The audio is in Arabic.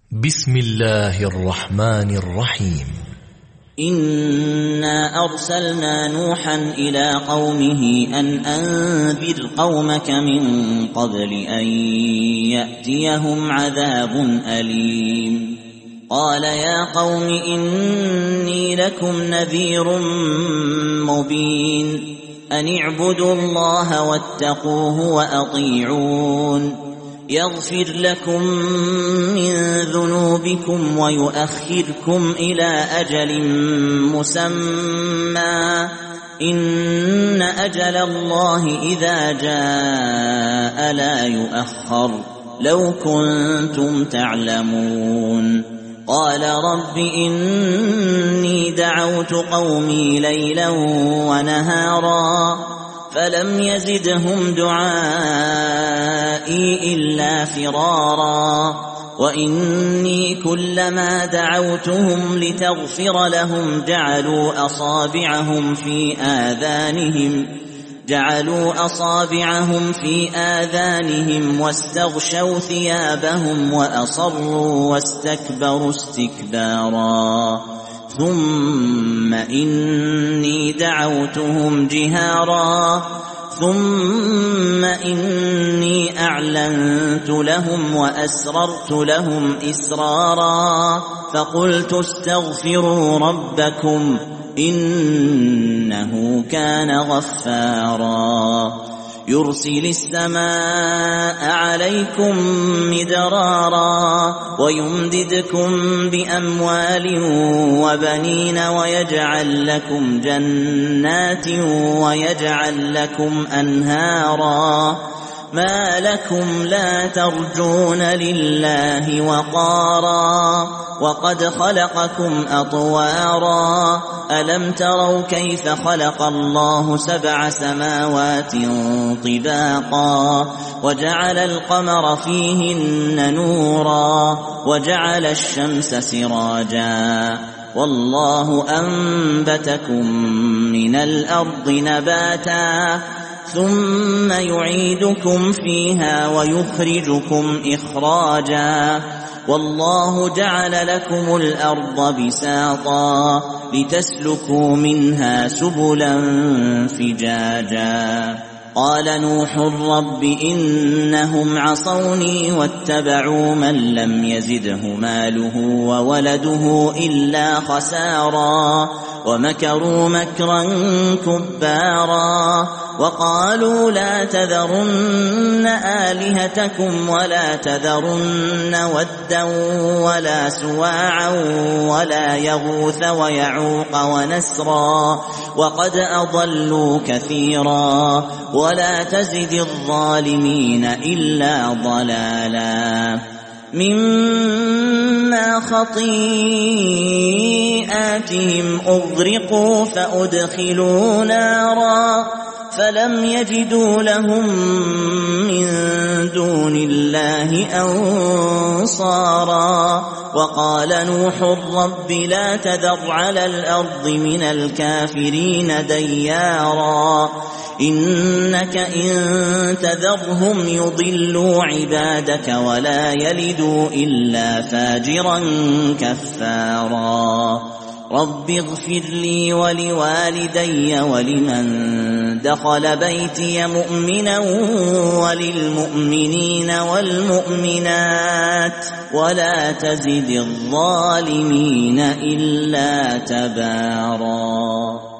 بسم الله الرحمن الرحيم. إنا أرسلنا نوحا إلى قومه أن أنذر قومك من قبل أن يأتيهم عذاب أليم. قال يا قوم إني لكم نذير مبين أن اعبدوا الله واتقوه وأطيعون يغفر لكم من ذنوبكم ويؤخركم إلى أجل مسمى إن أجل الله إذا جاء لا يؤخر لو كنتم تعلمون. قال رب إني دعوت قومي ليلا ونهارا فلم يزدهم دعائي إلا فرارا وإني كلما دعوتهم لتغفر لهم جعلوا أصابعهم في آذانهم واستغشوا ثيابهم وأصروا واستكبروا استكبارا ثم إني دعوتهم جهارا ثم إني أعلنت لهم وأسررت لهم إسرارا فقلت استغفروا ربكم إنه كان غفارا يرسل السماء عليكم مدرارا ويمددكم بأموال وبنين ويجعل لكم جنات ويجعل لكم أنهارا ما لكم لا ترجون لله وقارا وقد خلقكم أطوارا ألم تروا كيف خلق الله 7 سماوات طباقا وجعل القمر فيهن نورا وجعل الشمس سراجا والله أنبتكم من الأرض نباتا ثم يعيدكم فيها ويخرجكم إخراجا والله جعل لكم الأرض بساطا لتسلكوا منها سبلا فجاجا. قال نوح رب إنهم عصوني واتبعوا من لم يزده ماله وولده إلا خسارا ومكروا مكرا كبارا وقالوا لا تذرن آلهتكم ولا تذرن ودا ولا سواعا ولا يغوث ويعوق ونسرا وقد أضلوا كثيرا ولا تزد الظالمين إلا ضلالا مما خطيئاتهم أغرقوا فأدخلوا نارا فلم يجدوا لهم من دون الله أنصارا وقال نوح رب لا تذر على الأرض من الكافرين ديارا إنك إن تذرهم يضلوا عبادك ولا يلدوا إلا فاجرا كفارا. رب اغفر لي ولوالدي ولمن دخل بيتي مؤمنا وللمؤمنين والمؤمنات ولا تزد الظالمين إلا تبارا.